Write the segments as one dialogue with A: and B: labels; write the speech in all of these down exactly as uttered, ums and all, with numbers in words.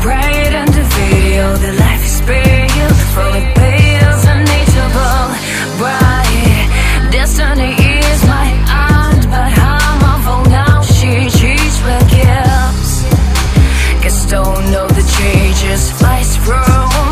A: bright and the video, the life is real, full of pills, unreachable, bright. Destiny is my aunt, but I'm awful now. She cheats with gifts, cause don't know the changes flies from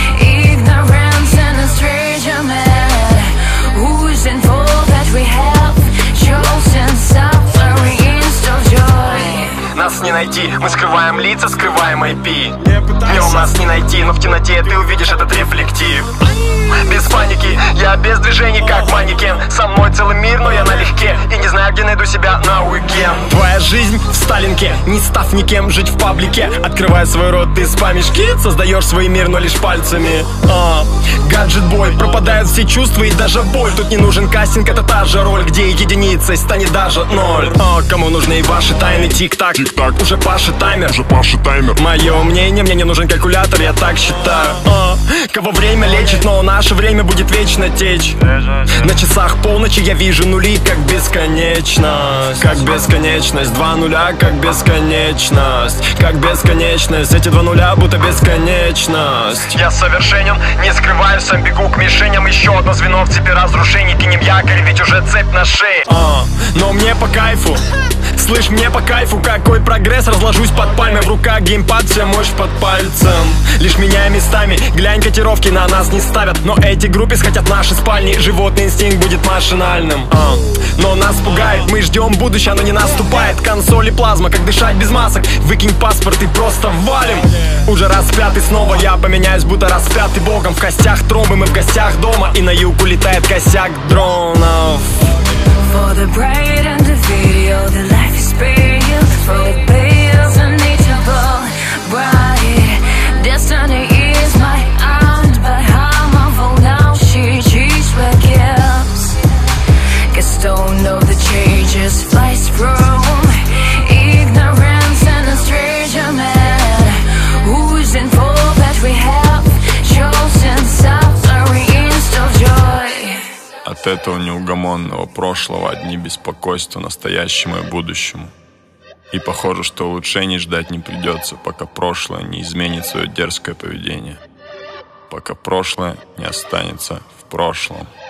A: ignorance and a stranger man who's involved that we have chosen suffering instead of joy.
B: Нас не найти, мы скрываем лица, скрываем ай пи. Днем нас не найти, но в темноте ты увидишь этот рефлектив. Без паники, я без движений, как манекен. Со мной целый мир, но я налегке и не знаю, где найду себя на уикенд. Твоя жизнь в Сталинке, не став никем, жить в паблике. Открывая свой рот, ты спамишь кит, создаешь свой мир, но лишь пальцами. а, Гаджет-бой, пропадают все чувства и даже боль. Тут не нужен кастинг, это та же роль, где единицей станет даже ноль. а, Кому нужны ваши тайны, тик-так, тик-так. Уже пашет таймер, уже пашет таймер. Мое мнение, мне не нужен калькулятор, я так считаю. а, Кого время лечит, но наше время будет вечно течь. На часах полночи я вижу нули, как бесконечность. Как бесконечность, два нуля, как бесконечность. Как бесконечность, эти два нуля будто бесконечность. Я совершенен, не скрываюсь, сам бегу к мишеням. Еще одно звено в цепи разрушений. Кинем якорь, ведь уже цепь на шее. а, Но мне по кайфу, слышь, мне по кайфу. Какой прогресс, разложусь под пальмой. В руках геймпад, вся мощь под пальцем. Лишь меняя местами, глянь, котировки на нас не ставят. Но эти группис хотят наши спальни. Животный инстинкт будет машинальным. а. Но нас пугает, мы ждем будущее, оно не наступает. Консоли плазма, как дышать без масок. Выкинь паспорт и просто валим. Уже распятый снова, я поменяюсь, будто распятый богом. В костях тромбы, мы в гостях дома. И на юг улетает косяк дронов.
A: For the bright and the video, the life is real, full of pills, unreachable, bright. Destiny is my aunt, but I'm awful now. She cheats with gifts, cause don't know the changes flies from ignorance and a stranger man who's involved that we have chosen suffering instead of joy.
C: От этого неугомонного прошлого одни беспокойства настоящему и будущему. И похоже, что улучшений ждать не придется, пока прошлое не изменит свое дерзкое поведение. Пока прошлое не останется в прошлом.